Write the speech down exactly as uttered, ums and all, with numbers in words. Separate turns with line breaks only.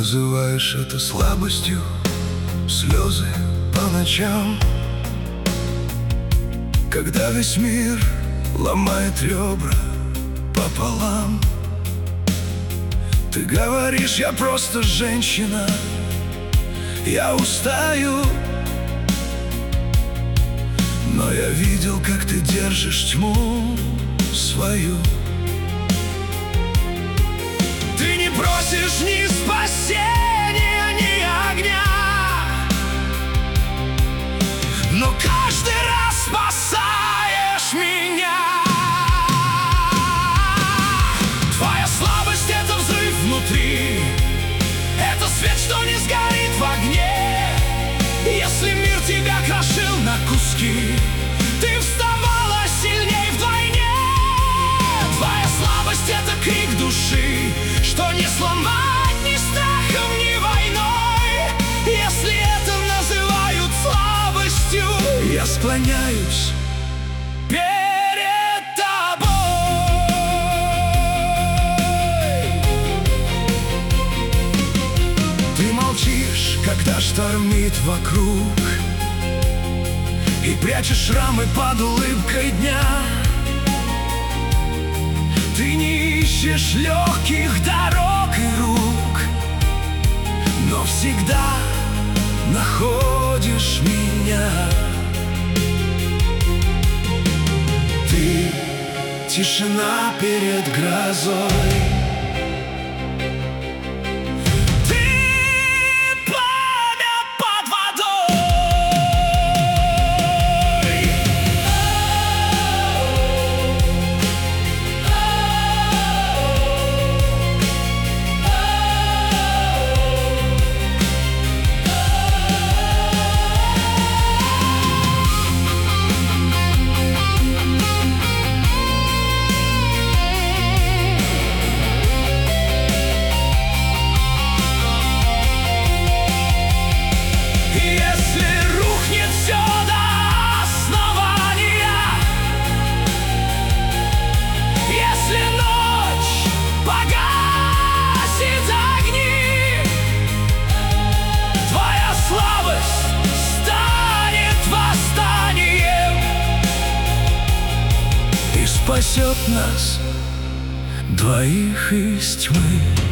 называешь это слабостью, слезы по ночам, когда весь мир ломает ребра пополам. Ты говоришь, я просто женщина, я устаю, но я видел, как ты держишь тьму свою. Ты не просишь ни спасения, ни огня, но каждый раз спасаешь меня. Твоя слабость — это взрыв внутри, это свет, что не сгорит в огне. Если мир тебя крошил на куски, ты вставала сильней вдвойне. Твоя слабость — это крик души, что не сломать ни страхом, ни войной. Если это называют слабостью, я склоняюсь перед тобой. Ты молчишь, когда штормит вокруг, и прячешь шрамы под улыбкой дня. Ты не ищешь легких дорог и рук, но всегда находишь меня. Ты — тишина перед грозой, спасет нас двоих из тьмы.